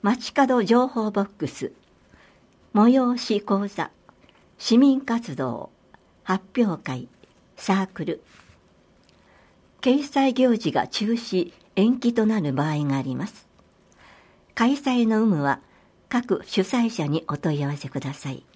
街角情報ボックス、催し講座、市民活動、発表会、サークル。掲載行事が中止、延期となる場合があります。開催の有無は各主催者にお問い合わせください。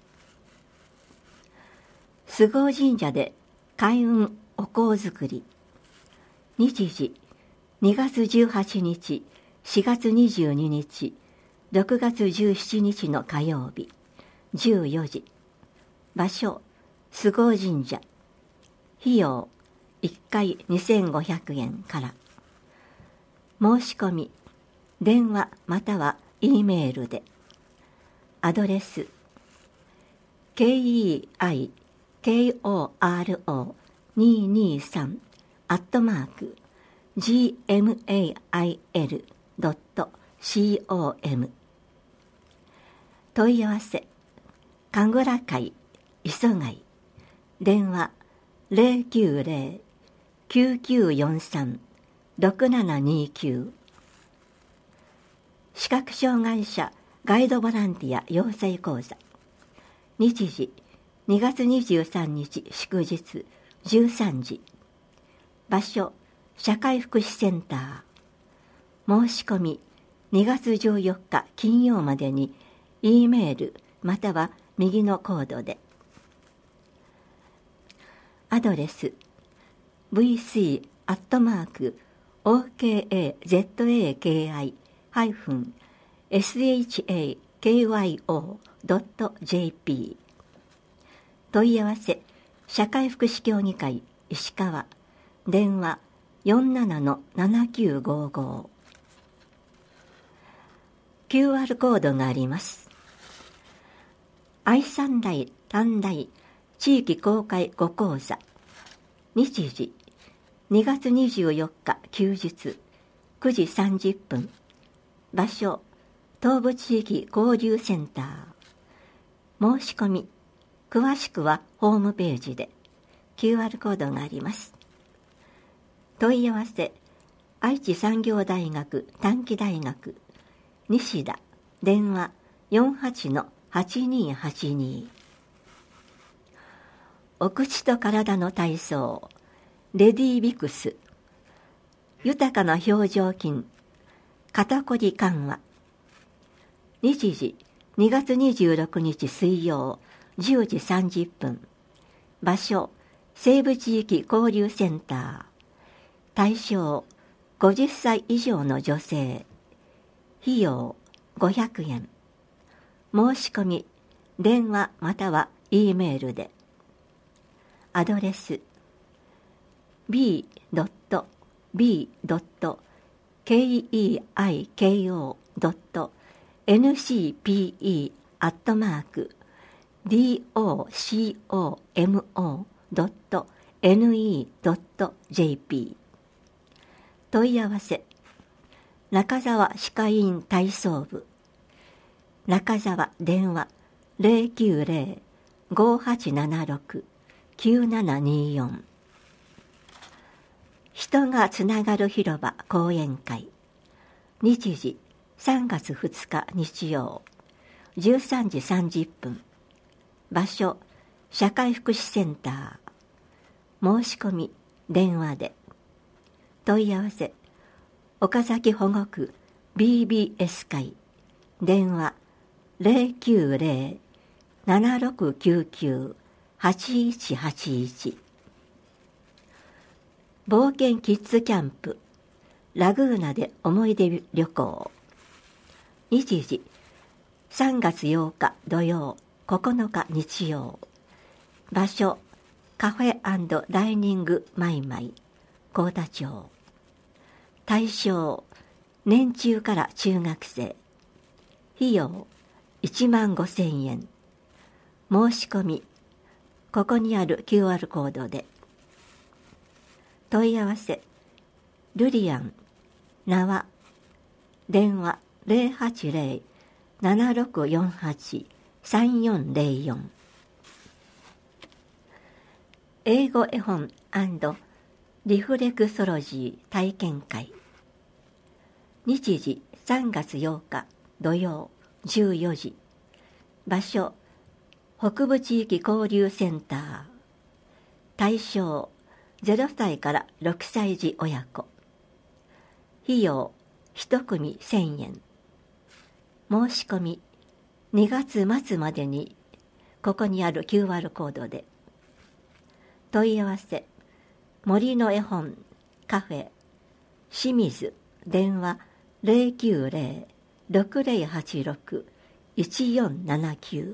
菅生神社で開運お香作り。日時2月18日、4月22日、6月17日の火曜日、14時。場所、菅生神社。費用、1回2500円から。申し込み、電話または E メールで。アドレス、keikoro223@gmail.com。 問い合わせ、神楽会磯貝、電話090-9943-6729。視覚障害者ガイドボランティア養成講座。日時2月23日祝日13時。場所、社会福祉センター。申し込み2月14日金曜までに E メールまたは右のコードで。アドレス vc@okzai-shakyo.jp。 問い合わせ、社会福祉協議会石川、電話 47-7955。 QR コードがあります。愛三台短大地域公開ご講座。日時2月24日休日9時30分。場所、東部地域交流センター。申し込み、詳しくはホームページで。 QR コードがあります。問い合わせ、愛知産業大学短期大学西田、電話 48-8282。 お口と体の体操、レディビクス、豊かな表情筋、肩こり緩和。日時2月26日水曜10時30分。場所、西部地域交流センター。対象、50歳以上の女性。費用、500円。申し込み、電話または E メールで。アドレス、b.b.keiko.ncepo.ne.jp。 問い合わせ、中沢歯科医院体操部。中沢、電話 090-5876-9724。人がつながる広場講演会。日時3月2日日曜13時30分。場所、社会福祉センター。申し込み、電話で。問い合わせ、岡崎保護区 BBS 会。電話090-7699-8181。冒険キッズキャンプラグーナで思い出旅行。日時3月8日土曜9日日曜。場所、カフェ&ダイニングマイマイ幸田町。対象、年中から中学生。費用15,000円。申し込み、ここにある QR コードで。問い合わせ、ルリアン、縄、電話080-7648-3404。英語絵本&リフレクソロジー体験会。日時3月8日土曜14時。場所、北部地域交流センター。対象、0歳から6歳児親子。費用、1組1000円。申し込み、2月末までに、ここにある QR コードで。問い合わせ、森の絵本、カフェ、清水、電話090-6086-1479。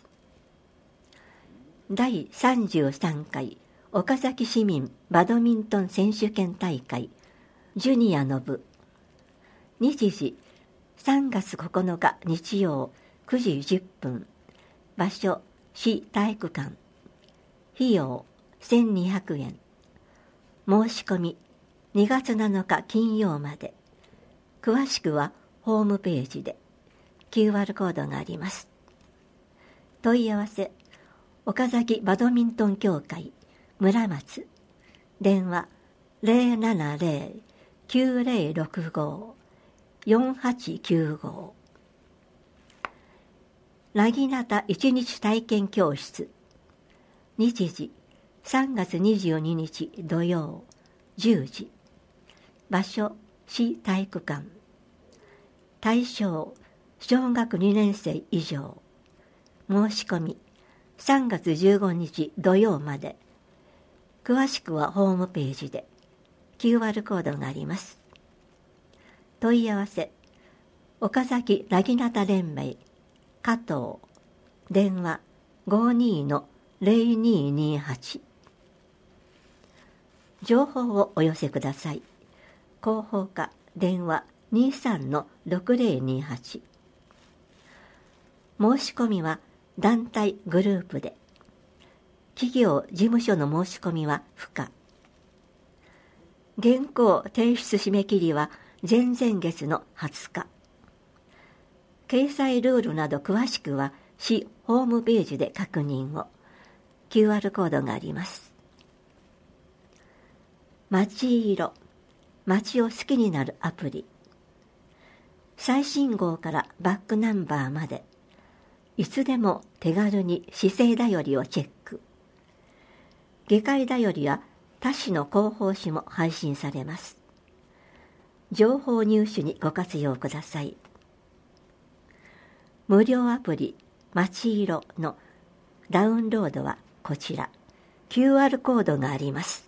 第33回岡崎市民バドミントン選手権大会ジュニアの部。日時3月9日日曜9時10分。場所、市体育館。費用1200円。申し込み2月7日金曜まで。詳しくはホームページで。 QR コードがあります。問い合わせ、岡崎バドミントン協会村松。電話 070-9065-4895。なぎなた一日体験教室。日時3月22日土曜10時。場所、市体育館。対象、小学2年生以上。申し込み3月15日土曜まで。詳しくはホームページで。 QR コードがあります。問い合わせ、岡崎なぎなた連盟加藤。電話 52-0228。情報をお寄せください。広報課電話 23-6028。申し込みは団体グループで。企業事務所の申し込みは不可。原稿提出締め切りは前々月の20日。掲載ルールなど詳しくは市ホームページで確認を。 QR コードがあります。街色、街を好きになるアプリ。最新号からバックナンバーまで、いつでも手軽に市政だよりをチェック。議会だよりや他市の広報誌も配信されます。情報入手にご活用ください。無料アプリ街色のダウンロードはこちら QR コードがあります。